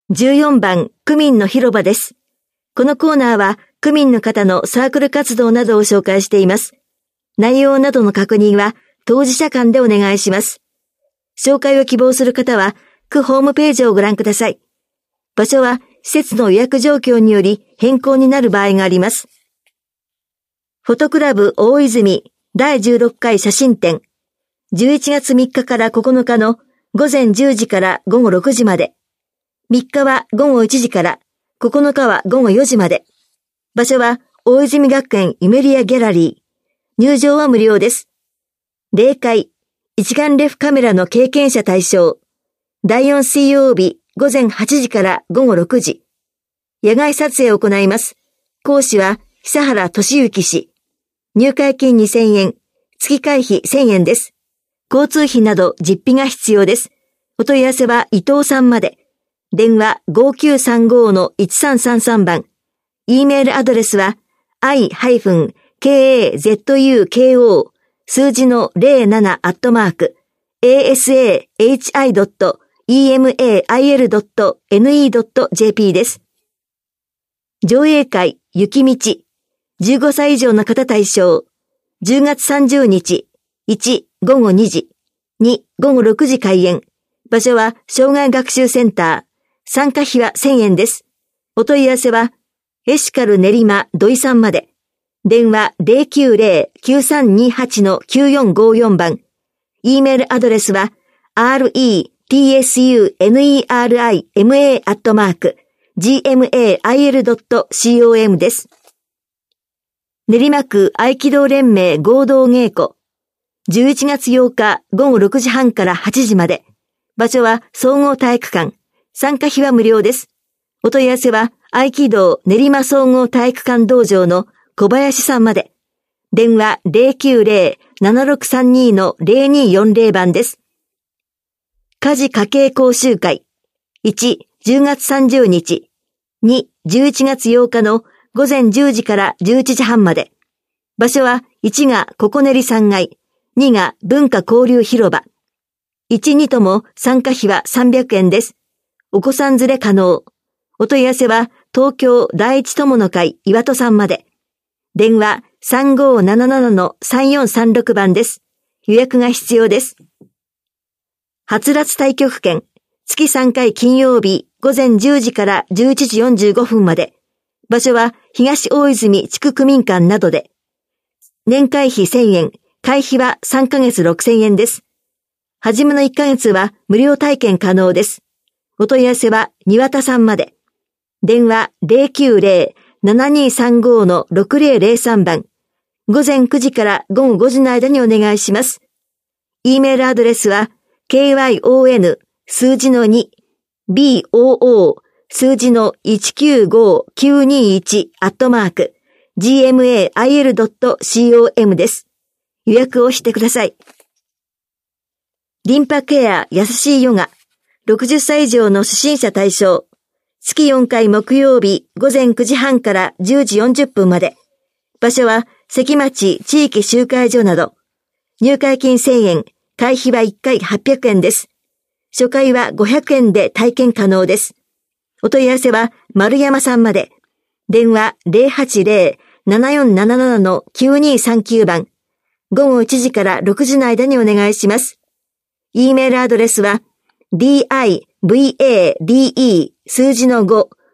14番、区民の広場です。このコーナーは、区民の方のサークル活動などを紹介しています。内容などの確認は、当事者間でお願いします。紹介を希望する方は、区ホームページをご覧ください。場所は、施設の予約状況により変更になる場合があります。フォトクラブ大泉第16回写真展、11月3日から9日の午前10時から午後6時まで。3日は午後1時から、9日は午後4時まで。場所は大泉学園イメリアギャラリー。入場は無料です。例会、一眼レフカメラの経験者対象。第4水曜日午前8時から午後6時。野外撮影を行います。講師は久原俊之氏。入会金2000円、月会費1000円です。交通費など実費が必要です。お問い合わせは伊藤さんまで。電話 5935-1333 番。E メールアドレスは i-kazuko 数字の 07-asahi.email.ne.jp です。上映会、雪道。15歳以上の方対象。10月30日。1、午後2時。2、午後6時開演。場所は、障害学習センター。参加費は1000円です。お問い合わせは、エシカル練馬土井さんまで。電話 090-9328-9454 番。E メールアドレスは、retsunima@gmail.com です。練馬区合気道連盟合同稽古。11月8日午後6時半から8時まで。場所は総合体育館。参加費は無料です。お問い合わせは合気道練馬総合体育館道場の小林さんまで。電話 090-7632-0240 番です。家事家計講習会。1、10月30日。2、11月8日の午前10時から11時半まで。場所は1がここねり3階、2が文化交流広場。1、2とも参加費は300円です。お子さん連れ可能。お問い合わせは東京第一友の会岩戸さんまで。電話 3577-3436 番です。予約が必要です。はつらつ太極拳。月3回金曜日午前10時から11時45分まで。場所は東大泉地区区民館などで。年会費1000円、会費は3ヶ月6000円です。はじめの1ヶ月は無料体験可能です。お問い合わせは庭田さんまで。電話 090-7235-6003 番。午前9時から午後5時の間にお願いします。E メールアドレスは kyon 数字の 2boo 数字の 195921 @gmail.com です。予約をしてください。リンパケア優しいヨガ。60歳以上の初心者対象。月4回木曜日午前9時半から10時40分まで。場所は関町地域集会所など。入会金1000円、会費は1回800円です。初回は500円で体験可能です。お問い合わせは丸山さんまで。電話 080-7477-9239 番。午後1時から6時の間にお願いします。E メールアドレスは divade 数字の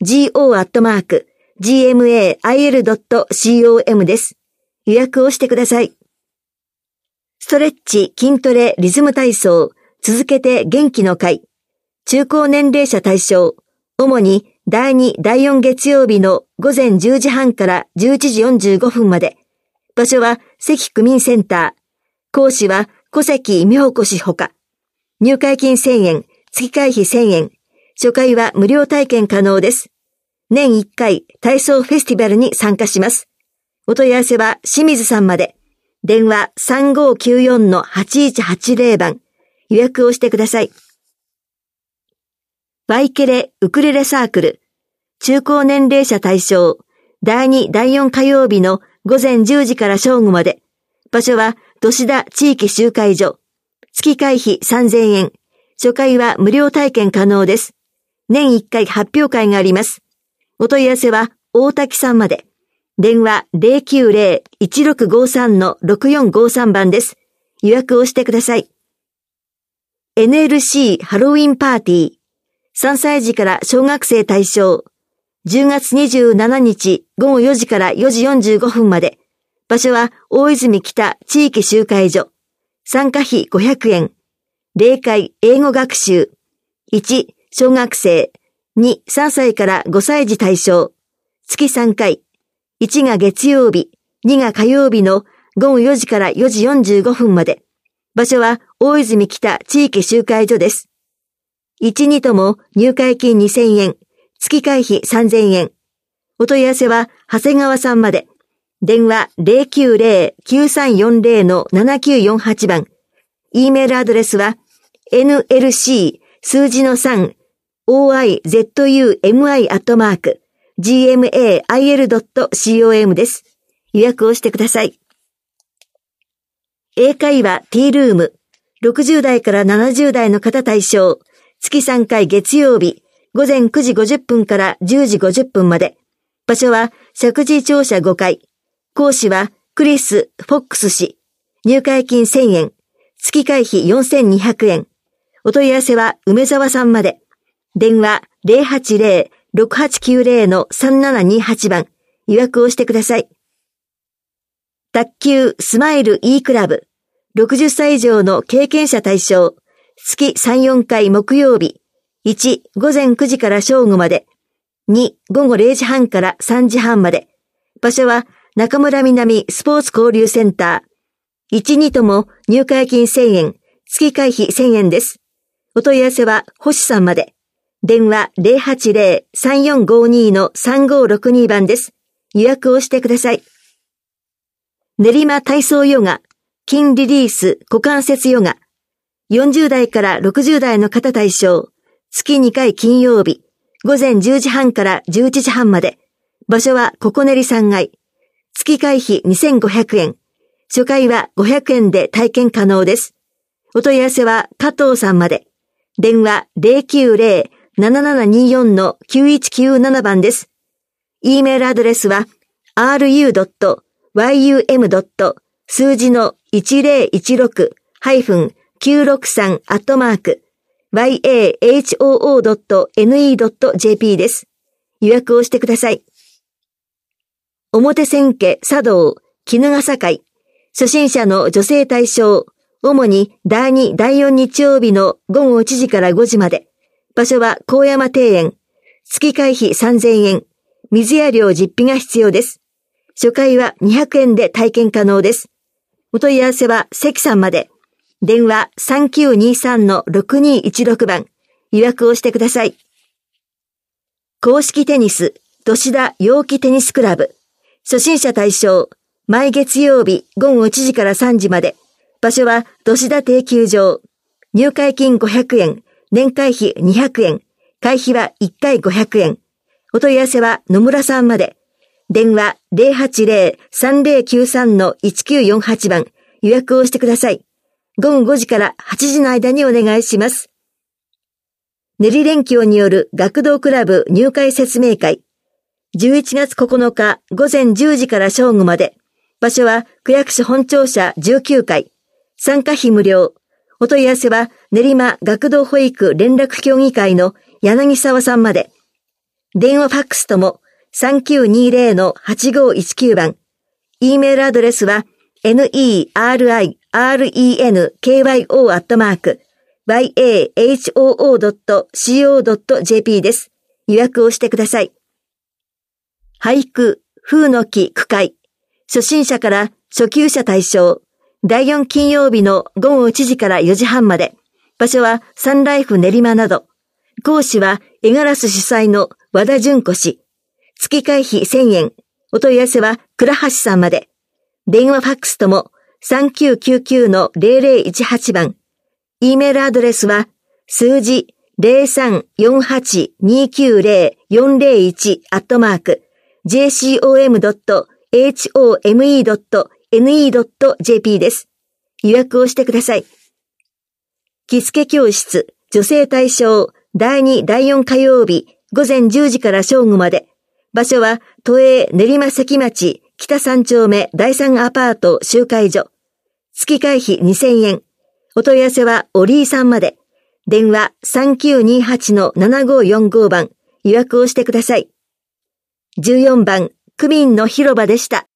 5go@gmail.com です。予約をしてください。ストレッチ、筋トレ、リズム体操、続けて元気の会。中高年齢者対象。主に第2、第4月曜日の午前10時半から11時45分まで。場所は関区民センター。講師は小関美穂子氏ほか。入会金1000円、月会費1000円。初回は無料体験可能です。年1回体操フェスティバルに参加します。お問い合わせは清水さんまで。電話 3594-8180 番。予約をしてください。ワイケレウクレレサークル。中高年齢者対象。第2、第4火曜日の午前10時から正午まで。場所は、土田地域集会所。月会費3000円。初回は無料体験可能です。 年1回発表会があります。お問い合わせは大滝さんまで。電話 090-1653-6453 番です。予約をしてください。NLC ハロウィンパーティー。3歳児から小学生対象。10月27日午後4時から4時45分まで。場所は大泉北地域集会所。参加費500円。例会英語学習。1、小学生。2、3歳から5歳児対象。月3回。1が月曜日、2が火曜日の午後4時から4時45分まで。場所は大泉北地域集会所です。1、2とも入会金2000円、月会費3000円。お問い合わせは長谷川さんまで。電話 090-9340-7948 番。E メールアドレスは nlc 数字の3 oizumi@gmail.com です。予約をしてください。英会話ティールーム。60代から70代の方対象。月3回月曜日。午前9時50分から10時50分まで。場所は石神井庁舎5階。講師はクリス・フォックス氏。入会金1000円。月会費4200円。お問い合わせは梅沢さんまで。電話 080-6890-3728 番。予約をしてください。卓球スマイル E クラブ。60歳以上の経験者対象。月3、4回木曜日。1、午前9時から正午まで。2、午後0時半から3時半まで。場所は中村南スポーツ交流センター。1、2とも入会金1000円、月会費1000円です。お問い合わせは星さんまで。電話 080-3452-3562 番です。予約をしてください。練馬体操ヨガ、筋リリース股関節ヨガ。40代から60代の方対象。月2回金曜日。午前10時半から11時半まで。場所はココネリ3階。月会費2500円。初回は500円で体験可能です。お問い合わせは加藤さんまで。電話 090-7724-9197 番です。E メールアドレスは ru.yum. 数字の 1016-963-yahoo.ne.jp です。予約をしてください。表千家茶道衣笠会。初心者の女性対象。主に第2、第4日曜日の午後1時から5時まで。場所は高山庭園。月会費3000円。水や料実費が必要です。初回は200円で体験可能です。お問い合わせは関さんまで。電話 3923-6216 番。予約をしてください。公式テニス、土田陽気テニスクラブ。初心者対象。毎月曜日午後1時から3時まで。場所は土田定休場。入会金500円。年会費200円。会費は1回500円。お問い合わせは野村さんまで。電話 080-3093-1948 番。予約をしてください。午後5時から8時の間にお願いします。練り連休による学童クラブ入会説明会。11月9日午前10時から正午まで。場所は区役所本庁舎19階。参加費無料。お問い合わせは練馬学童保育連絡協議会の柳沢さんまで。電話ファックスとも 3920-8519 番。E メールアドレスは nerikyo@yahoo.co.jp です。予約をしてください。俳句、風の木句会。初心者から初級者対象。第4金曜日の午後1時から4時半まで。場所はサンライフ練馬など。講師はエガラス主催の和田純子氏。月会費1000円。お問い合わせは倉橋さんまで。電話ファックスとも 3999-0018 番。E メールアドレスは数字 0348290401-jcom.home.ne.jp です。予約をしてください。着付け教室、女性対象、 第2、第4火曜日午前10時から正午まで。場所は都営練馬関町北3丁目第3アパート集会所。月会費2000円。お問い合わせはおりーさんまで。電話 3928-7545 番。予約をしてください。14番、区民の広場でした。